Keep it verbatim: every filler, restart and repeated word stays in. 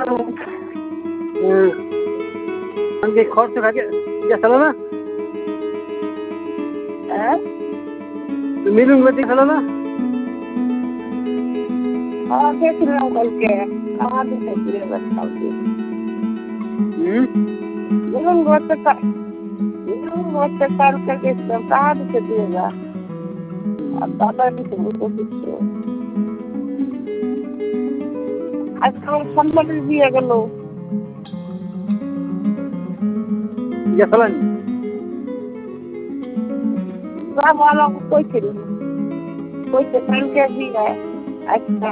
আমাকে খরচ খাকে গেছিল না হ্যাঁ মিলুন গতি গেছিল না हाँ देख रहे हो कल के कहाँ दिखाई दे रहा है कालके हम्म मिलूँ बहुत का मिलूँ बहुत काल करके सब कहाँ दिखाई देगा अब दादा भी तो वो कुछ आज कल संबंध भी है गलो গেছিল নি सब वालों को कोई चीज कोई तो कल के भी है अच्छा